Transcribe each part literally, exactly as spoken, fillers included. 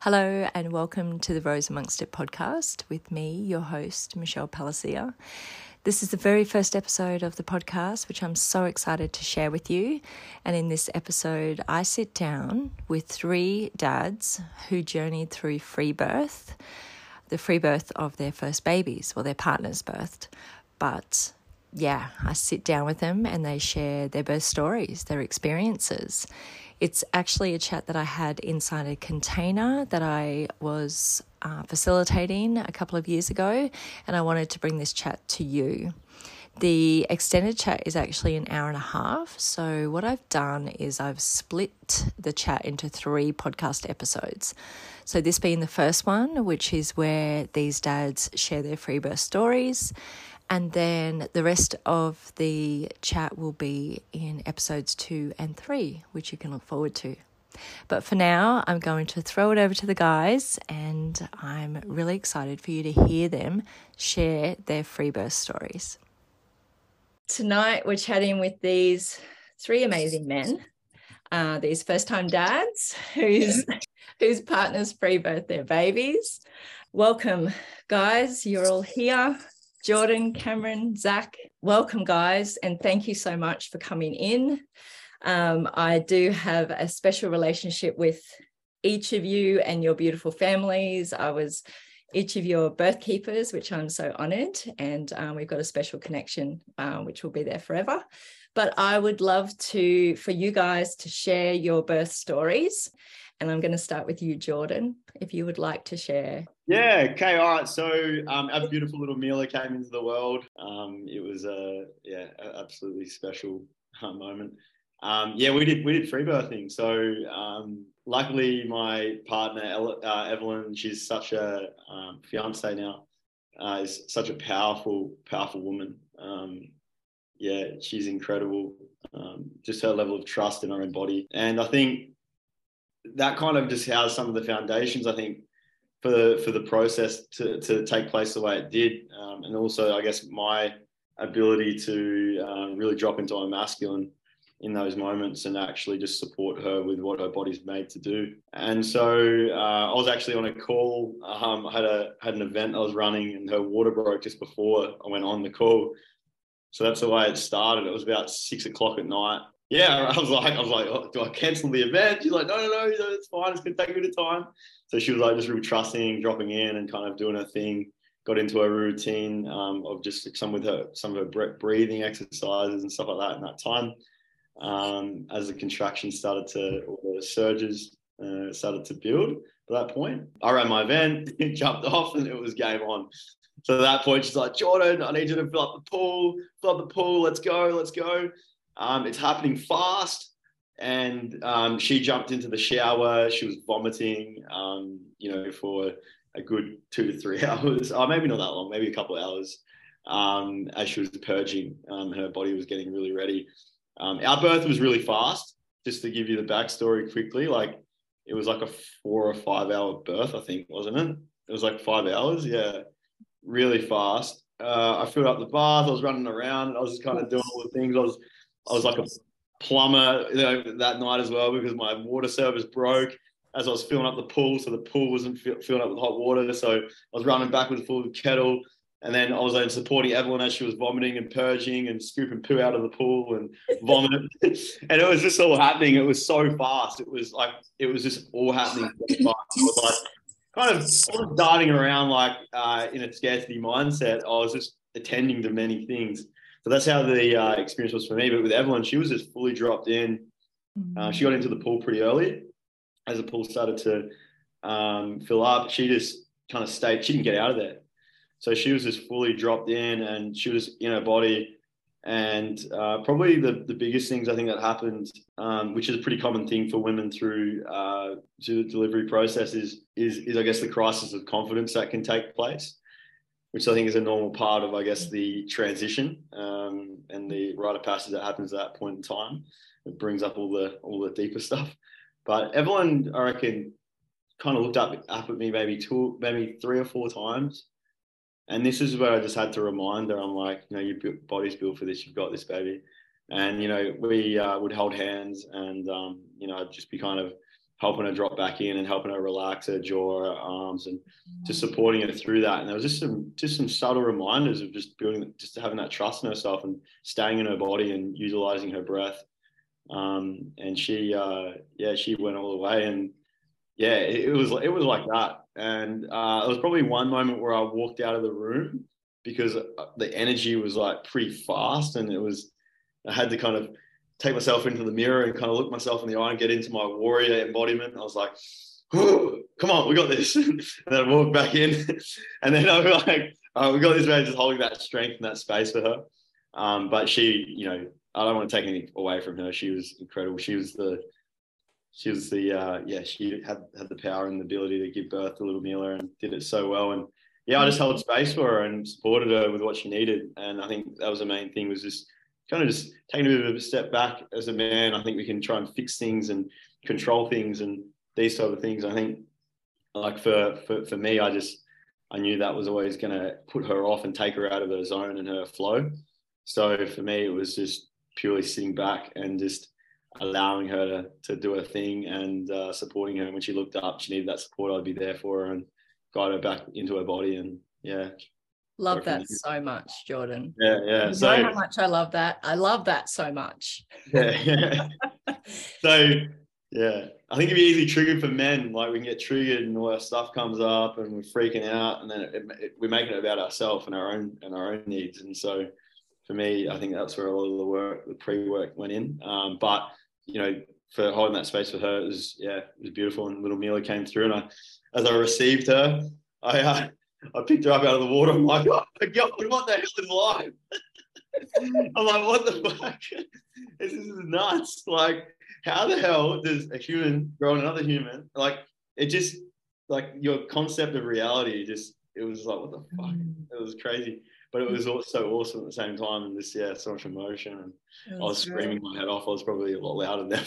Hello and welcome to the Rose Amongst It podcast with me, your host, Michelle Palacia. This is the very first episode of the podcast, which I'm so excited to share with you. And in this episode, I sit down with three dads who journeyed through free birth, the free birth of their first babies, well, their partners birthed. But yeah, I sit down with them and they share their birth stories, their experiences. It's actually a chat that I had inside a container that I was uh, facilitating a couple of years ago, and I wanted to bring this chat to you. The extended chat is actually an hour and a half, so what I've done is I've split the chat into three podcast episodes. So this being the first one, which is where these dads share their free birth stories, and then the rest of the chat will be in episodes two and three, which you can look forward to. But for now, I'm going to throw it over to the guys, and I'm really excited for you to hear them share their free birth stories. Tonight, we're chatting with these three amazing men, uh, these first-time dads whose, whose partners free birth their babies. Welcome, guys. You're all here. Jordan, Cameron, Zach, welcome guys, and thank you so much for coming in. Um, I do have a special relationship with each of you and your beautiful families. I was each of your birth keepers, which I'm so honoured, and um, we've got a special connection uh, which will be there forever. But I would love to, for you guys to share your birth stories. And I'm going to start with you, Jordan, if you would like to share. Yeah, okay, all right. So um, our beautiful little Mila came into the world. Um, it was a yeah, a absolutely special uh, moment. Um, yeah, we did we did free birthing. So um, luckily, my partner uh, Evelyn, she's such a um, fiance now, uh, is such a powerful, powerful woman. Um, yeah, she's incredible. Um, just her level of trust in her own body, and I think that kind of just has some of the foundations, I think, for the, for the process to, to take place the way it did. Um, and also, I guess, my ability to uh, really drop into my masculine in those moments and actually just support her with what her body's made to do. And so uh, I was actually on a call. Um, I had, a, had an event I was running and her water broke just before I went on the call. So that's the way it started. It was about six o'clock at night. Yeah, I was like, I was like, oh, do I cancel the event? She's like, no, no, no, it's fine. It's going to take a bit of time. So she was like just really trusting, dropping in and kind of doing her thing, got into her routine um, of just some with her, some of her breathing exercises and stuff like that in that time. Um, as the contractions started to, or the surges uh, started to build at that point, I ran my event, jumped off and it was game on. So at that point, she's like, Jordan, I need you to fill up the pool, fill up the pool. Let's go, let's go. Um, it's happening fast. And um, she jumped into the shower. She was vomiting, um, you know, for a good two to three hours. Oh, maybe not that long, maybe a couple of hours um, as she was purging. Um, her body was getting really ready. Um, our birth was really fast. Just to give you the backstory quickly, like it was like a four or five hour birth, I think, wasn't it? It was like five hours. Yeah, really fast. Uh, I filled up the bath. I was running around and I was just kind of doing all the things. I was I was like a plumber, you know, that night as well because my water service broke as I was filling up the pool. So the pool wasn't f- filling up with hot water. So I was running back with a full kettle. And then I was then supporting Evelyn as she was vomiting and purging and scooping poo out of the pool and vomiting. And it was just all happening. It was so fast. It was like, it was just all happening so fast. I was like, kind of I was darting around like uh, in a scarcity mindset. I was just attending to many things. So that's how the uh, experience was for me. But with Evelyn, she was just fully dropped in. Uh, she got into the pool pretty early. As the pool started to um, fill up, she just kind of stayed. She didn't get out of there. So she was just fully dropped in and she was in her body. And uh, probably the, the biggest things I think that happened, um, which is a pretty common thing for women through, uh, through the delivery process is, is, is, I guess, the crisis of confidence that can take place, which I think is a normal part of, I guess, the transition um, and the rite of passage that happens at that point in time. It brings up all the all the deeper stuff. But Evelyn, I reckon, kind of looked up, up at me maybe two, maybe three or four times. And this is where I just had to remind her, I'm like, you know, your body's built for this. You've got this, baby. And, you know, we uh, would hold hands and, um, you know, I'd just be kind of helping her drop back in and helping her relax her jaw, her arms, and just supporting her through that. And there was just some just some subtle reminders of just building, just having that trust in herself and staying in her body and utilizing her breath. Um, and she, uh, yeah, she went all the way. And yeah, it, it was it was like that. And uh, it was probably one moment where I walked out of the room because the energy was like pretty fast, and it was I had to kind of take myself into the mirror and kind of look myself in the eye and get into my warrior embodiment. I was like, oh, come on, we got this. And then I walked back in, and then I was like, oh, we got this, man, just holding that strength and that space for her. Um, but she, you know, I don't want to take anything away from her. She was incredible. She was the, she was the, uh, yeah, she had, had the power and the ability to give birth to little Mila and did it so well. And yeah, I just held space for her and supported her with what she needed. And I think that was the main thing, was just kind of just taking a bit of a step back as a man. I think we can try and fix things and control things and these sort of things. I think like for, for, for me, I just, I knew that was always going to put her off and take her out of her zone and her flow. So for me, it was just purely sitting back and just allowing her to, to do her thing and uh, supporting her. And when she looked up, she needed that support, I'd be there for her and guide her back into her body. And yeah. Love that so much, Jordan. Yeah, yeah. You so know how much I love that. I love that so much. Yeah, yeah. So yeah, I think it'd be easily triggered for men. Like we can get triggered and all our stuff comes up and we're freaking out, and then it, it, we're making it about ourselves and our own and our own needs. And so for me, I think that's where a lot of the work, the pre-work went in. Um, but you know, for holding that space for her, it was yeah, it was beautiful. And little Mila came through, and I, as I received her, I. Uh, I picked her up out of the water. I'm like, oh my God, what the hell is life? I'm like, what the fuck? This is nuts. Like, how the hell does a human grow another human? Like, it just, like, your concept of reality just, it was like, what the fuck? It was crazy. But it was also awesome at the same time. And just, yeah, so much emotion. And I was screaming my head off. I was probably a lot louder than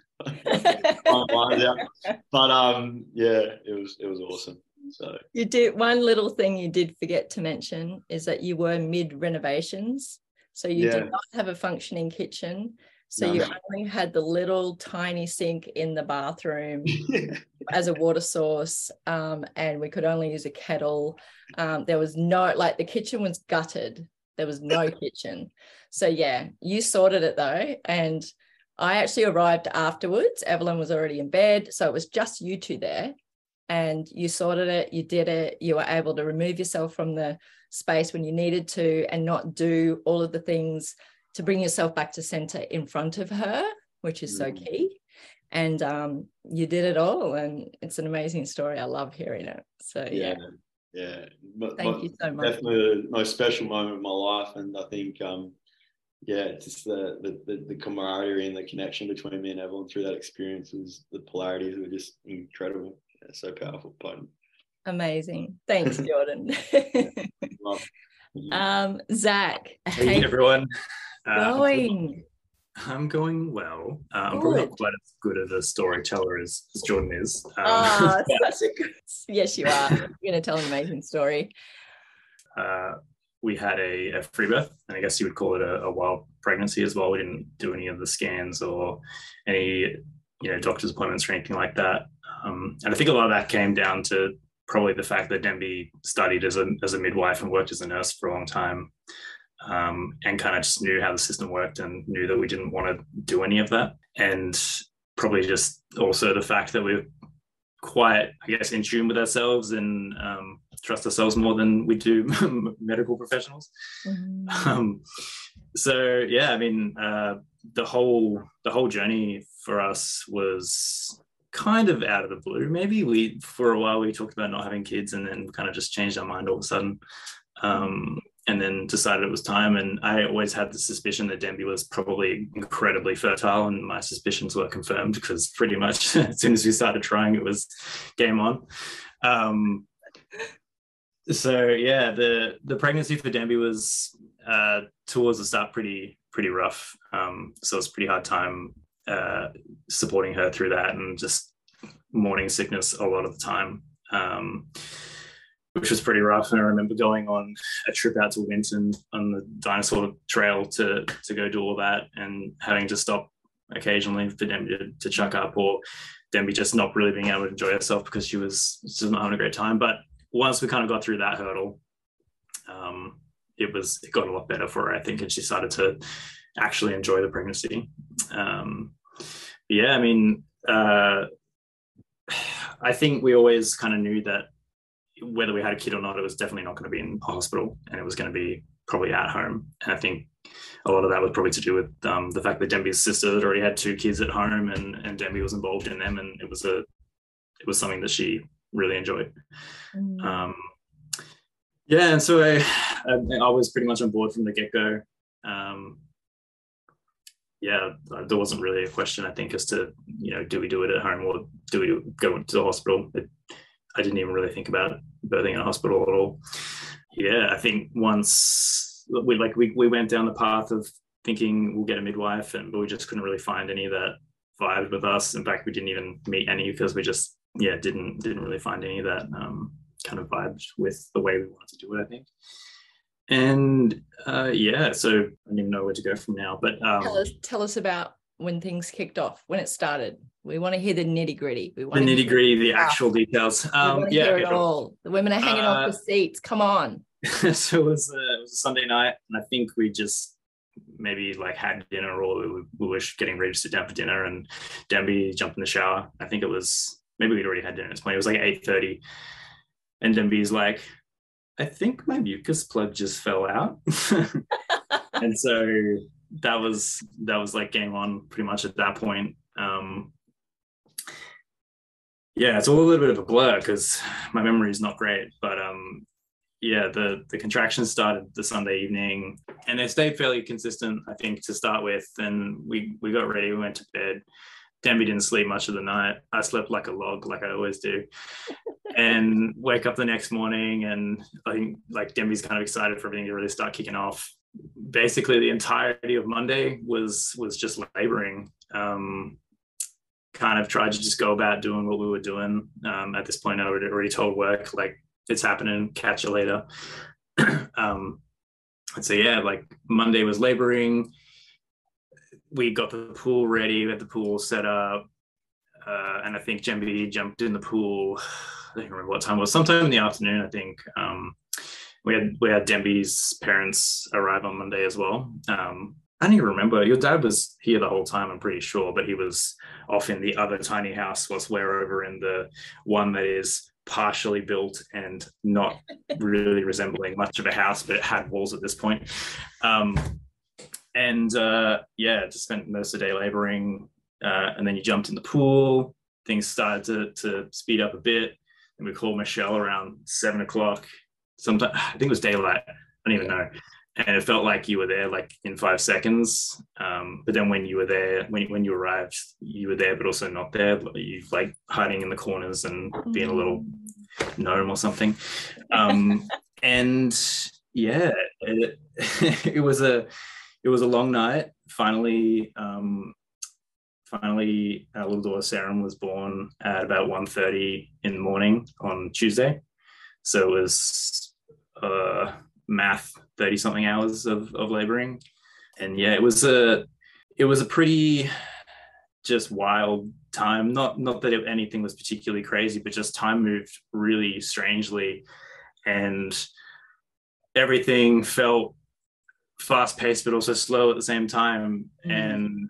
that. But, um, yeah, it was, it was awesome. So you did one little thing you did forget to mention is that you were mid renovations, so you yeah. did not have a functioning kitchen, so no, you no. only had the little tiny sink in the bathroom yeah. as a water source, um, and we could only use a kettle. Um, there was no, like, the kitchen was gutted. There was no kitchen. So yeah, you sorted it though, and I actually arrived afterwards. Evelyn was already in bed, so it was just you two there. And you sorted it, you did it, you were able to remove yourself from the space when you needed to and not do all of the things to bring yourself back to center in front of her, which is so key. And um, you did it all, and it's an amazing story. I love hearing it. So yeah. Yeah. yeah. Thank my, you so much. Definitely the most special moment of my life. And I think, um, yeah, just the, the, the, the camaraderie and the connection between me and Evelyn through that experience was, the polarities were just incredible. Yeah, so powerful, potent. Amazing. Thanks, Jordan. um, Zach. Hey, hey everyone. Going. Uh, I'm going well. Uh, I'm probably not quite as good of a storyteller as, as Jordan is. Um, oh, such a good. Yes, you are. You're going to tell an amazing story. Uh, we had a, a free birth, and I guess you would call it a, a wild pregnancy as well. We didn't do any of the scans or any, you know, doctor's appointments or anything like that. Um, and I think a lot of that came down to probably the fact that Demby studied as a, as a midwife and worked as a nurse for a long time, um, and kind of just knew how the system worked and knew that we didn't want to do any of that. And probably just also the fact that we're quite, I guess, in tune with ourselves and um, trust ourselves more than we do medical professionals. Mm-hmm. Um, so, yeah, I mean, uh, the whole the whole journey for us was kind of out of the blue. Maybe we, for a while, we talked about not having kids, and then kind of just changed our mind all of a sudden, um, and then decided it was time. And I always had the suspicion that Demby was probably incredibly fertile, and my suspicions were confirmed because pretty much as soon as we started trying, it was game on. Um, so yeah, the the pregnancy for Demby was uh, towards the start pretty pretty rough. Um, so it was a pretty hard time uh supporting her through that, and just morning sickness a lot of the time, um which was pretty rough. And I remember going on a trip out to Winton on the dinosaur trail to to go do all that, and having to stop occasionally for them to, to chuck up, or Denby just not really being able to enjoy herself because she was just not having a great time. But once we kind of got through that hurdle, um, it was it got a lot better for her, I think, and she started to actually enjoy the pregnancy. Um, yeah, I mean, uh, I think we always kind of knew that whether we had a kid or not, it was definitely not going to be in a hospital, and it was going to be probably at home. And I think a lot of that was probably to do with um, the fact that Denby's sister had already had two kids at home, and and Denby was involved in them, and it was a it was something that she really enjoyed. Mm. Um, yeah, and so I, I I was pretty much on board from the get-go. Um, yeah, there wasn't really a question, I think, as to, you know, do we do it at home or do we go to the hospital? It, I didn't even really think about birthing in a hospital at all. Yeah, I think once we like we we went down the path of thinking we'll get a midwife, and but we just couldn't really find any that vibed with us. In fact, we didn't even meet any because we just yeah didn't didn't really find any that um, kind of vibed with the way we wanted to do it, I think. And uh, yeah, so I don't even know where to go from now. But um, tell us tell us about when things kicked off, when it started. We want to hear the nitty gritty. We want the nitty gritty, the stuff. actual details. Um, we want to yeah, hear it all. The women are hanging uh, off the seats. Come on. So it was, uh, it was a Sunday night, and I think we just maybe like had dinner, or we, we were getting ready to sit down for dinner, and Denby jumped in the shower. I think it was maybe we'd already had dinner at this point. It was like eight thirty, and Denby's like, I think my mucus plug just fell out. And so that was that was like game on pretty much at that point. Um, yeah, it's all a little bit of a blur because my memory is not great, but um, yeah, the the contractions started the Sunday evening, and they stayed fairly consistent, I think, to start with. And we we got ready, we went to bed. Denby didn't sleep much of the night. I slept like a log, like I always do. And wake up the next morning, and I think like Denby's kind of excited for everything to really start kicking off. Basically, the entirety of Monday was was just laboring. Um, kind of tried to just go about doing what we were doing. Um, at this point, I had already told work, like, it's happening, catch you later. um, and so, yeah, like Monday was laboring. We got the pool ready, we had the pool set up. Uh, and I think Denby jumped in the pool. I don't remember what time it was, sometime in the afternoon, I think. Um, we had we had Denby's parents arrive on Monday as well. Um, I don't even remember. Your dad was here the whole time, I'm pretty sure, but he was off in the other tiny house whilst we're over in the one that is partially built and not really resembling much of a house, but it had walls at this point. Um, and uh, yeah, just spent most of the day laboring. Uh, and then you jumped in the pool. Things started to, to speed up a bit. And we called Michelle around seven o'clock. Sometime, I think it was daylight. I don't even know. And it felt like you were there like in five seconds. Um, but then when you were there, when, when you arrived, you were there, but also not there. You like hiding in the corners and being a little gnome or something. Um, and yeah, it, it was a it was a long night. Finally, um, finally, our little daughter Sarah was born at about one thirty in the morning on Tuesday. So it was uh, math thirty something hours of, of laboring. And yeah, it was a, it was a pretty just wild time. Not, not that it, anything was particularly crazy, but just time moved really strangely, and everything felt fast paced, but also slow at the same time. Mm. And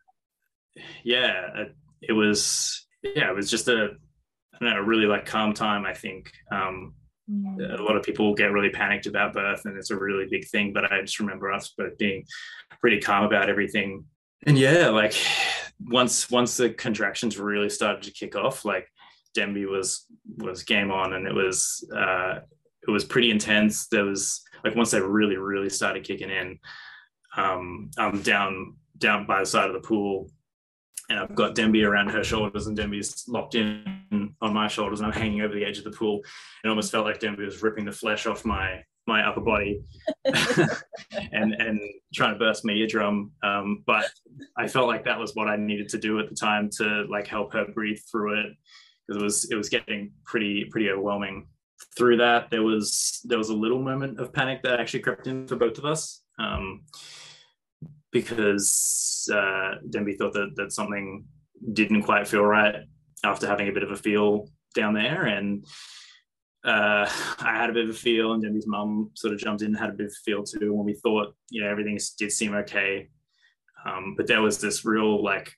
yeah, it was, yeah, it was just a, I don't know, a really like calm time, I think. Um, A lot of people get really panicked about birth, and it's a really big thing, but I just remember us both being pretty calm about everything. And yeah, like once once the contractions really started to kick off, like Denby was was game on, and it was uh, it was pretty intense. There was like once they really really started kicking in, um, I'm down down by the side of the pool, and I've got Denby around her shoulders, and Denby's locked in on my shoulders, and I'm hanging over the edge of the pool. It almost felt like Denby was ripping the flesh off my my upper body and and trying to burst my eardrum. Um, but I felt like that was what I needed to do at the time to like help her breathe through it, because it was it was getting pretty pretty overwhelming. Through that, there was there was a little moment of panic that actually crept in for both of us. Um, because uh, Denby thought that, that something didn't quite feel right. after having a bit of a feel down there, and uh, I had a bit of a feel, and Debbie's mum sort of jumped in and had a bit of a feel too. When we thought, you know, everything did seem okay, um, but there was this real like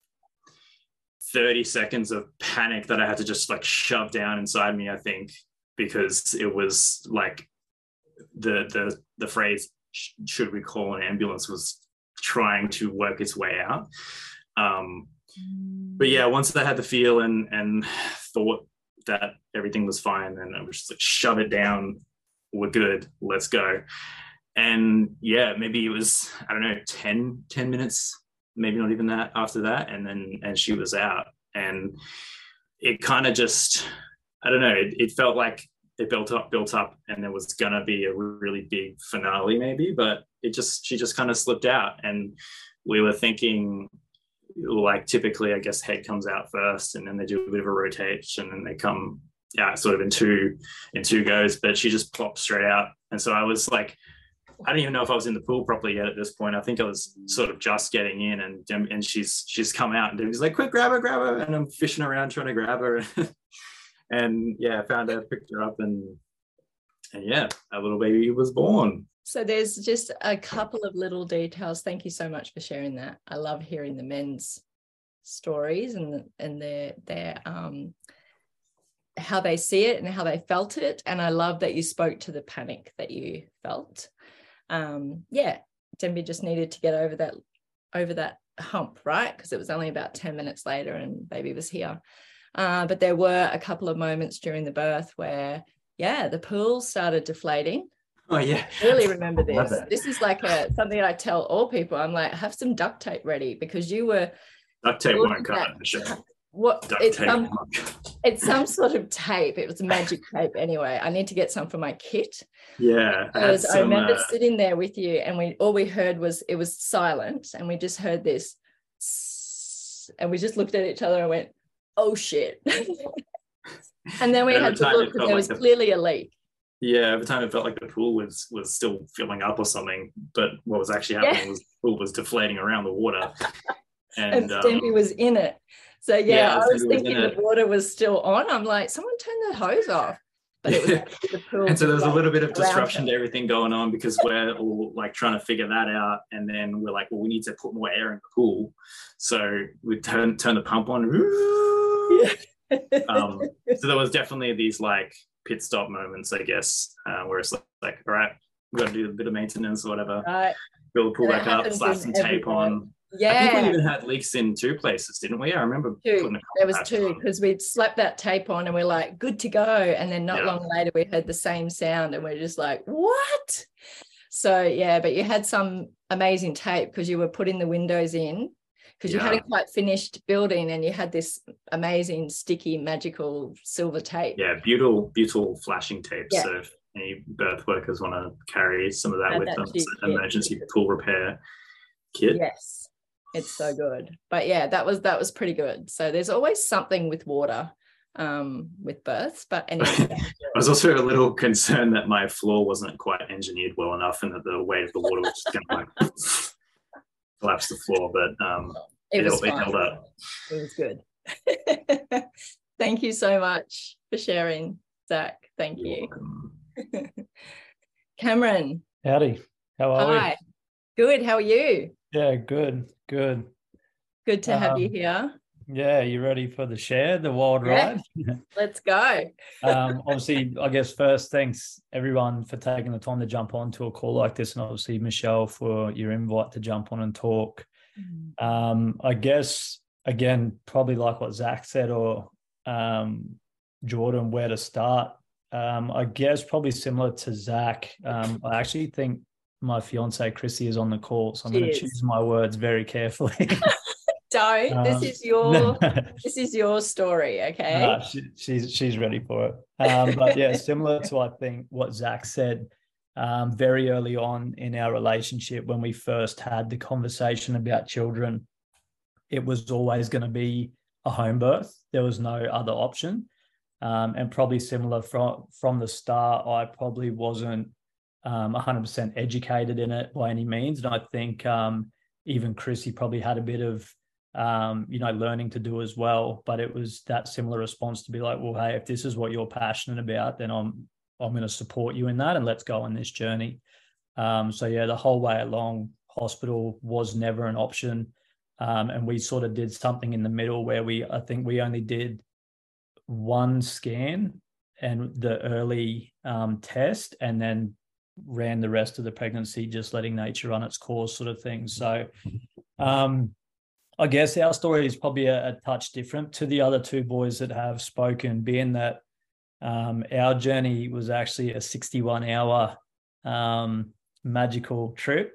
thirty seconds of panic that I had to just like shove down inside me, I think, because it was like the the the phrase "should we call an ambulance" was trying to work its way out. Um, but yeah, once I had the feel and and thought that everything was fine, and I was just like, shove it down, we're good, let's go. And yeah, maybe it was, I don't know, ten, ten minutes, maybe not even that after that, and then and she was out. And it kind of just, I don't know, it, it felt like it built up, built up, and there was gonna be a really big finale maybe, but it just, she just kind of slipped out. And we were thinking, like typically, I guess head comes out first, and then they do a bit of a rotation, and they come out sort of in two in two goes. But she just plopped straight out, and so I was like, I don't even know if I was in the pool properly yet at this point. I think I was sort of just getting in, and and she's she's come out, and Debbie's like, quick, grab her, grab her, and I'm fishing around trying to grab her, and yeah, I found her, picked her up, and and yeah, our little baby was born. So there's just a couple of little details. Thank you so much for sharing that. I love hearing the men's stories and and their their um how they see it and how they felt it. And I love that you spoke to the panic that you felt. Um, yeah, Denby just needed to get over that over that hump, right? Because it was only about ten minutes later and baby was here. Uh, but there were a couple of moments during the birth where, yeah, the pool started deflating. Oh yeah, I really remember this. This is like a something I tell all people. I'm like, have some duct tape ready, because you were duct tape won't cut it, sure. What duct it's tape some it's some sort of tape. It was magic tape anyway. I need to get some for my kit. Yeah, because I, some, I remember uh... sitting there with you, and we all we heard was it was silent, and we just heard this, and we just looked at each other and went, "Oh shit!" And then we had to look because there was like clearly a leak. Yeah, every time it felt like the pool was was still filling up or something, but what was actually happening yeah. was the pool was deflating around the water, and, and Stempy um, was in it. So yeah, yeah I was thinking was the water was still on. I'm like, someone turn the hose off, but it was the pool. And so there was a little bit of disruption to everything going on, because we're all like trying to figure that out, and then we're like, well, we need to put more air in the pool, so we turn turn the pump on. Yeah. um, so there was definitely these like pit stop moments, I guess, uh, where it's like, like, all right, we've got to do a bit of maintenance or whatever. Right. Build the pool back up, slap some tape on. Yeah. I think we even had leaks in two places, didn't we? I remember two. There was two, because we'd slapped that tape on and we're like, good to go. And then not yeah. long later, we heard the same sound and we're just like, what? So yeah, but you had some amazing tape because you were putting the windows in, because yeah. you hadn't quite finished building, and you had this amazing sticky magical silver tape. Yeah, beautiful, beautiful flashing tape. Yeah. So if any birth workers want to carry some of that and with them, it's an emergency pool repair kit. Yes, it's so good. But yeah, that was that was pretty good. So there's always something with water um with births, but anyway. I was also a little concerned that my floor wasn't quite engineered well enough, and that the weight of the water was just gonna like collapse the floor, but um it, it, was it held up. It was good. Thank you so much for sharing, Zach. Thank You're you. Cameron. Howdy. How are Hi. we? Good. How are you? Yeah, good, good. Good to have um, you here. Yeah, you ready for the share, the wild yeah. ride? Let's go. um, obviously, I guess first, thanks everyone for taking the time to jump on to a call like this, and obviously Michelle for your invite to jump on and talk. Mm. Um, I guess, again, probably like what Zach said, or um, Jordan, where to start. Um, I guess probably similar to Zach. Um, I actually think my fiance Chrissy is on the call, so I'm going to choose my words very carefully. Don't. Um, this is your no. this is your story, okay? No, she, she's she's ready for it. Um, but yeah, similar to I think what Zach said, um, very early on in our relationship, when we first had the conversation about children, it was always going to be a home birth. There was no other option. Um, and probably similar from from the start, I probably wasn't um, one hundred percent educated in it by any means. And I think um, even Chrissy probably had a bit of um, you know, learning to do as well. But it was that similar response to be like, well, hey, if this is what you're passionate about, then I'm I'm going to support you in that, and let's go on this journey. Um, so yeah, the whole way along, hospital was never an option. Um, and we sort of did something in the middle where we, I think we only did one scan and the early um, test, and then ran the rest of the pregnancy, just letting nature run its course sort of thing. So um, I guess our story is probably a, a touch different to the other two boys that have spoken, being that um, our journey was actually a sixty-one hour um, magical trip.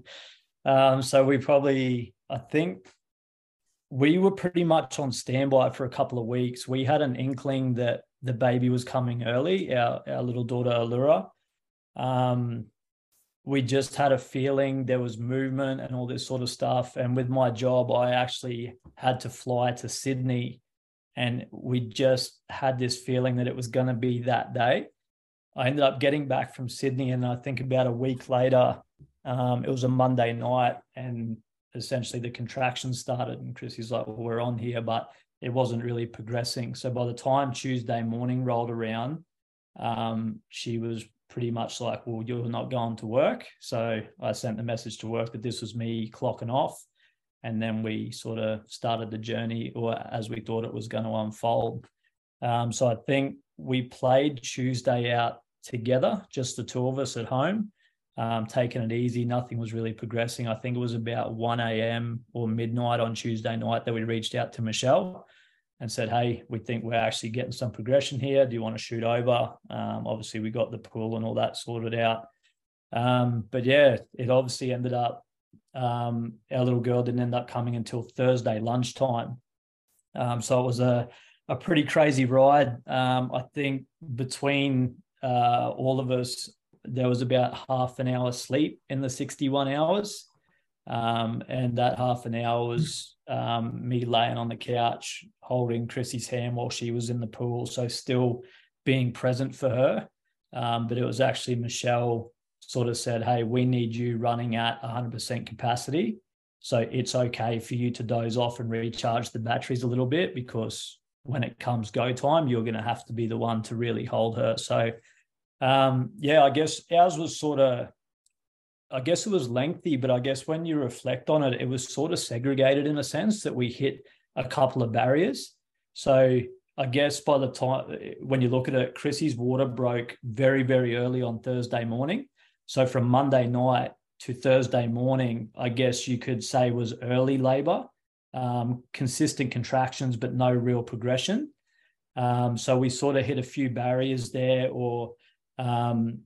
um, so we probably, I think we were pretty much on standby for a couple of weeks. We had an inkling that the baby was coming early, our, our little daughter, Allura. Um, we just had a feeling there was movement and all this sort of stuff. And with my job, I actually had to fly to Sydney, and we just had this feeling that it was going to be that day. I ended up getting back from Sydney, and I think about a week later, um, it was a Monday night, and essentially the contractions started, and Chrissy's like, well, we're on here, but it wasn't really progressing. So by the time Tuesday morning rolled around, um, she was pretty much like, well, you're not going to work. So I sent the message to work that this was me clocking off. And then we sort of started the journey, or as we thought it was going to unfold. Um, so I think we played Tuesday out together, just the two of us at home, um, taking it easy. Nothing was really progressing. I think it was about one a.m. or midnight on Tuesday night that we reached out to Michelle and said, hey, we think we're actually getting some progression here. Do you want to shoot over? Um, obviously, we got the pool and all that sorted out. Um, but yeah, it obviously ended up, um, our little girl didn't end up coming until Thursday lunchtime. Um, so it was a, a pretty crazy ride. Um, I think between uh, all of us, there was about half an hour sleep in the sixty-one hours. Um, and that half an hour was um, me laying on the couch, holding Chrissy's hand while she was in the pool. So still being present for her. Um, but it was actually Michelle sort of said, hey, we need you running at one hundred percent capacity. So it's okay for you to doze off and recharge the batteries a little bit, because when it comes go time, you're going to have to be the one to really hold her. So um, yeah, I guess ours was sort of, I guess it was lengthy, but I guess when you reflect on it, it was sort of segregated in a sense that we hit a couple of barriers. So I guess by the time, when you look at it, Chrissy's water broke very, very early on Thursday morning. So from Monday night to Thursday morning, I guess you could say was early labor, um, consistent contractions, but no real progression. Um, so we sort of hit a few barriers there, or um,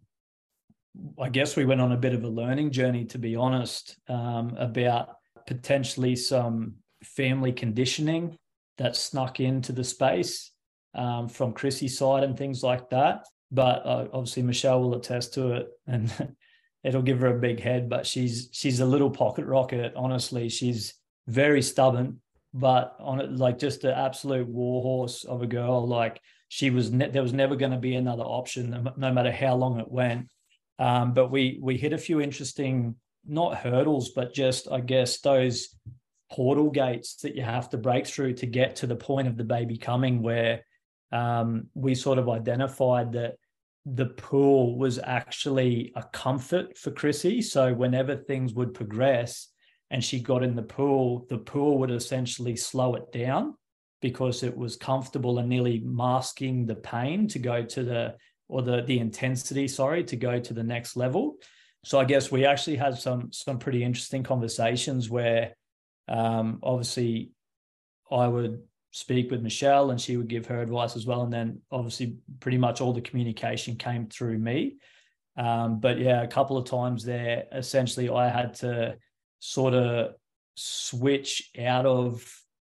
I guess we went on a bit of a learning journey, to be honest, um, about potentially some family conditioning that snuck into the space um, from Chrissy's side and things like that. But uh, obviously Michelle will attest to it, and it'll give her a big head, but she's she's a little pocket rocket. Honestly, she's very stubborn, but on it, like just an absolute warhorse of a girl. Like she was, ne- there was never going to be another option, no, no matter how long it went. Um, but we we hit a few interesting, not hurdles, but just, I guess, those portal gates that you have to break through to get to the point of the baby coming, where um, we sort of identified that the pool was actually a comfort for Chrissy. So whenever things would progress and she got in the pool, the pool would essentially slow it down because it was comfortable and nearly masking the pain to go to the, or the, the intensity, sorry, to go to the next level. So I guess we actually had some, some pretty interesting conversations where um, obviously I would speak with Michelle and she would give her advice as well. And then obviously pretty much all the communication came through me. Um, but yeah, a couple of times there, essentially I had to sort of switch out of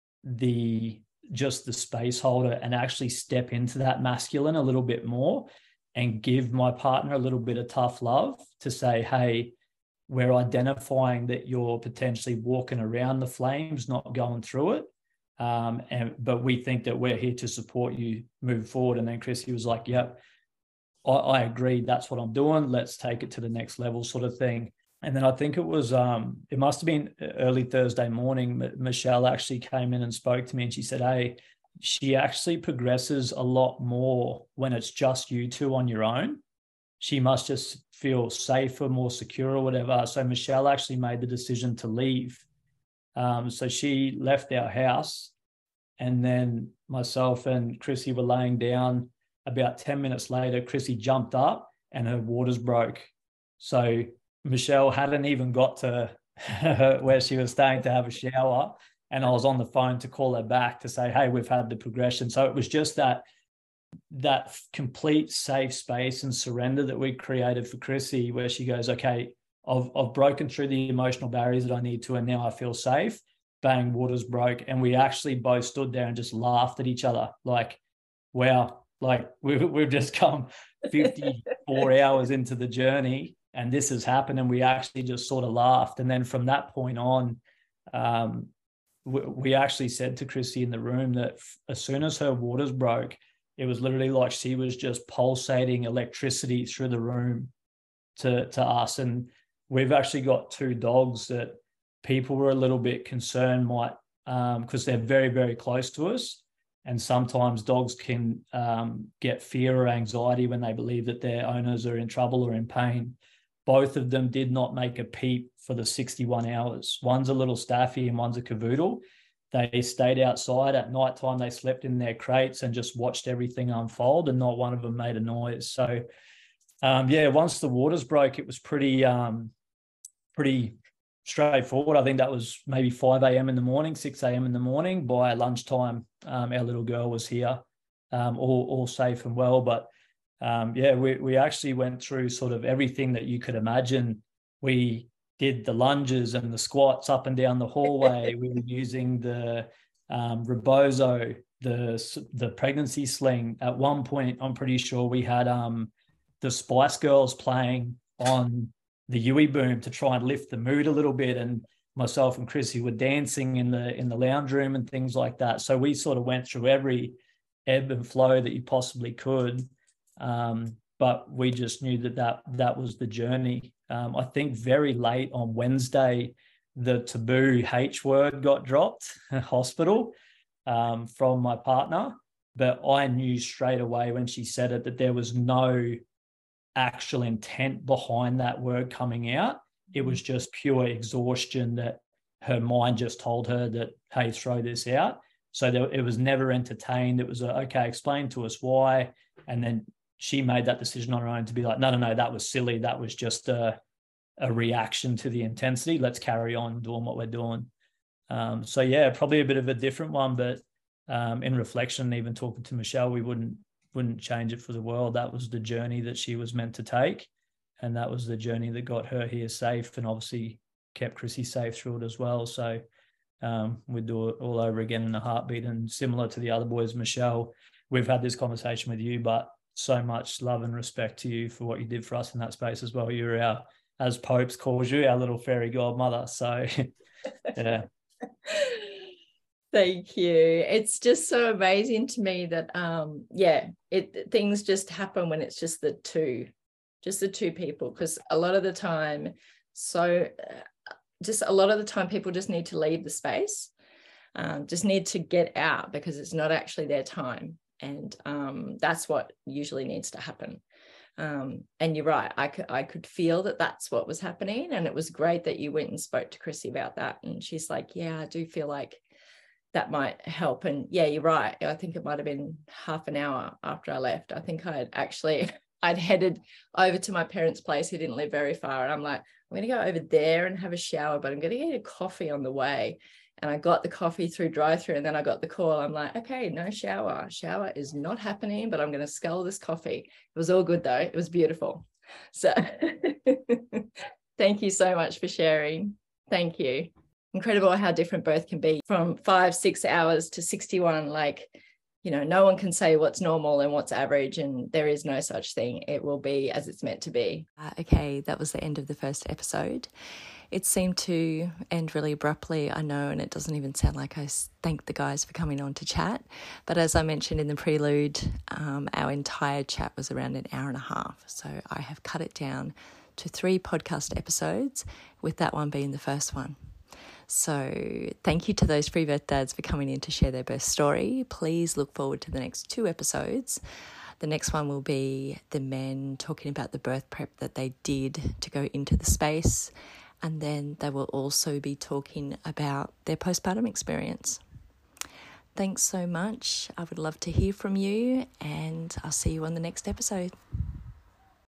the, just the space holder and actually step into that masculine a little bit more and give my partner a little bit of tough love to say, hey, we're identifying that you're potentially walking around the flames, not going through it. Um, and but we think that we're here to support you move forward. And then Chrissy was like, yep, I, I agree. That's what I'm doing. Let's take it to the next level, sort of thing. And then I think it was, um, it must have been early Thursday morning. M- Michelle actually came in and spoke to me, and she said, hey, she actually progresses a lot more when it's just you two on your own. She must just feel safer, more secure or whatever. So Michelle actually made the decision to leave. Um, so she left our house, and then myself and Chrissy were laying down. About ten minutes later, Chrissy jumped up and her waters broke. So Michelle hadn't even got to where she was staying to have a shower. And I was on the phone to call her back to say, hey, we've had the progression. So it was just that, that complete safe space and surrender that we created for Chrissy, where she goes, okay, I've, I've broken through the emotional barriers that I need to, and now I feel safe. Bang, waters broke. And we actually both stood there and just laughed at each other. Like, wow, like we've, we've just come fifty-four hours into the journey and this has happened. And we actually just sort of laughed. And then from that point on, um, we, we actually said to Chrissy in the room that f- as soon as her waters broke, it was literally like she was just pulsating electricity through the room to, to us. And we've actually got two dogs that people were a little bit concerned might, um, because they're very, very close to us. And sometimes dogs can um, get fear or anxiety when they believe that their owners are in trouble or in pain. Both of them did not make a peep for the sixty-one hours. One's a little Staffy and one's a Cavoodle. They stayed outside at nighttime. They slept in their crates and just watched everything unfold, and not one of them made a noise. So, um, yeah, once the waters broke, it was pretty, um, pretty straightforward. I think that was maybe five a.m. in the morning, six a.m. in the morning. By lunchtime, um, our little girl was here, um, all, all safe and well. But um, yeah, we, we actually went through sort of everything that you could imagine. We did the lunges and the squats up and down the hallway. We were using the um, Rebozo, the, the pregnancy sling. At one point, I'm pretty sure we had um, the Spice Girls playing on the Yui boom to try and lift the mood a little bit, and myself and Chrissy were dancing in the in the lounge room and things like that. So we sort of went through every ebb and flow that you possibly could, um, but we just knew that that, that was the journey. Um, I think very late on Wednesday, the taboo H word got dropped, hospital, um, from my partner, but I knew straight away when she said it that there was no actual intent behind that word coming out. It was just pure exhaustion that her mind just told her that, hey, throw this out. So there, it was never entertained. It was a, okay, explain to us why. And then she made that decision on her own to be like, no, no, no, that was silly. That was just a, a reaction to the intensity. Let's carry on doing what we're doing. Um, so yeah, probably a bit of a different one, but um, in reflection, even talking to Michelle, we wouldn't wouldn't change it for the world. That was the journey that she was meant to take. And that was the journey that got her here safe, and obviously kept Chrissy safe through it as well. So um, we'd do it all over again in a heartbeat. And similar to the other boys, Michelle, we've had this conversation with you, but so much love and respect to you for what you did for us in that space as well. You're our, as Popes calls you, our little fairy godmother. So yeah. Thank you. It's just so amazing to me that, um, yeah, it things just happen when it's just the two, just the two people. Because a lot of the time, so uh, just a lot of the time, people just need to leave the space, um, just need to get out because it's not actually their time, and um, that's what usually needs to happen. Um, and you're right, I could I could feel that that's what was happening, and it was great that you went and spoke to Chrissy about that, and she's like, yeah, I do feel like that might help. And yeah, you're right. I think it might have been half an hour after I left. I think I'd actually, I'd headed over to my parents' place who didn't live very far. And I'm like, I'm going to go over there and have a shower, but I'm going to get a coffee on the way. And I got the coffee through drive-through, and then I got the call. I'm like, okay, no shower. Shower is not happening, but I'm going to scull this coffee. It was all good though. It was beautiful. So thank you so much for sharing. Thank you. Incredible how different birth can be, from five, six hours to sixty-one. Like, you know, no one can say what's normal and what's average, and there is no such thing. It will be as it's meant to be. Uh, okay, that was the end of the first episode. It seemed to end really abruptly, I know, and it doesn't even sound like I thanked the guys for coming on to chat. But as I mentioned in the prelude, um, our entire chat was around an hour and a half. So I have cut it down to three podcast episodes, with that one being the first one. So thank you to those free birth dads for coming in to share their birth story. Please look forward to the next two episodes. The next one will be the men talking about the birth prep that they did to go into the space. And then they will also be talking about their postpartum experience. Thanks so much. I would love to hear from you, and I'll see you on the next episode.